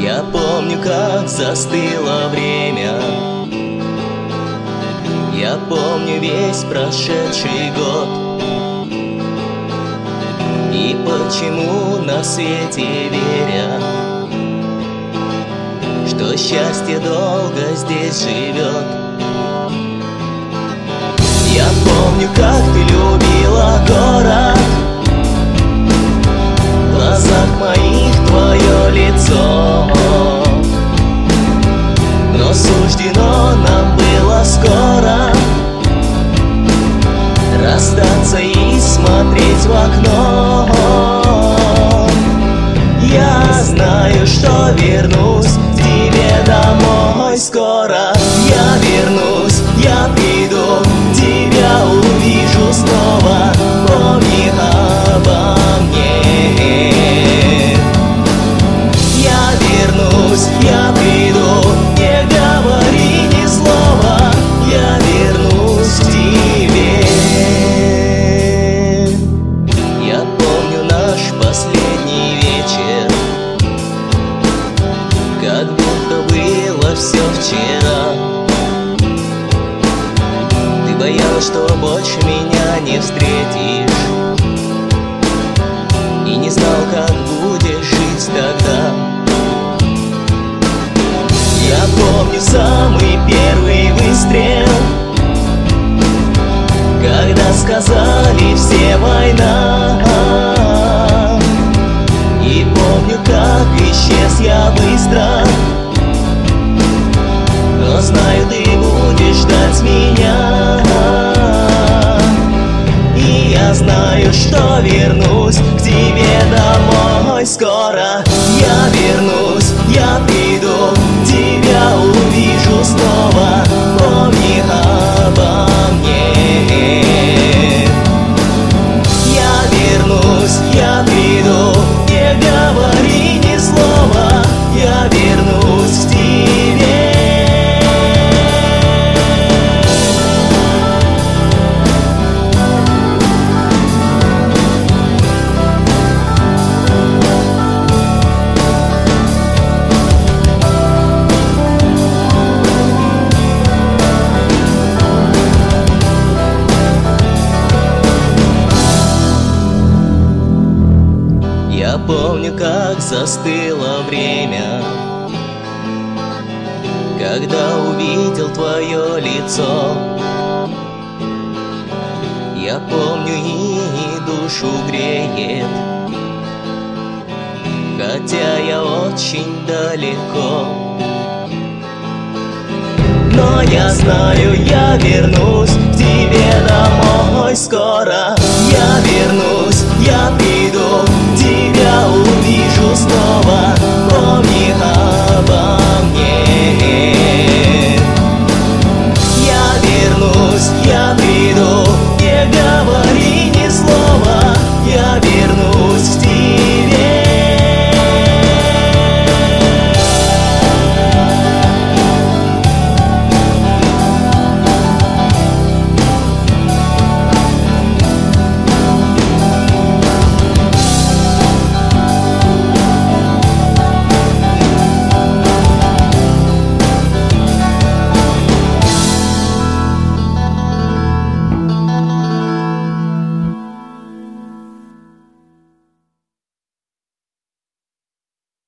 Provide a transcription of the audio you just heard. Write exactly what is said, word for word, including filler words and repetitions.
Я помню, как застыло время. Я помню весь прошедший год. И почему на свете верят, что счастье долго здесь живет. Я помню, как ты любила город, в глазах моих твое лицо. Но суждено нам было скоро расстаться и смотреть в окно. Я знаю, что вернусь к тебе домой скоро. Я вернусь, я приду, тебя увижу снова. Помни обо мне. Я вернусь, я приду, не говори ни слова. Я вернусь к тебе. Я помню наш последний вечер, как будто было все вчера. Ты боялась, что больше меня не встретишь, и не знал, как будешь жить тогда. Я помню самый первый выстрел, когда сказали все война. И помню, как исчез я быстро, но знаю, ты будешь ждать меня. И я знаю, что вернусь к тебе домой скоро. Я вернусь, я приду, тебя увижу снова. Помни обо мне. Я вернусь, я приду, не говори ни слова. Я вернусь к тебе. Я помню, как застыло время, когда увидел твое лицо. Я помню, и душу греет, хотя я очень далеко. Но я знаю, я вернусь к тебе домой скоро. Я вернусь, я приду, тебя увижу снова. Помни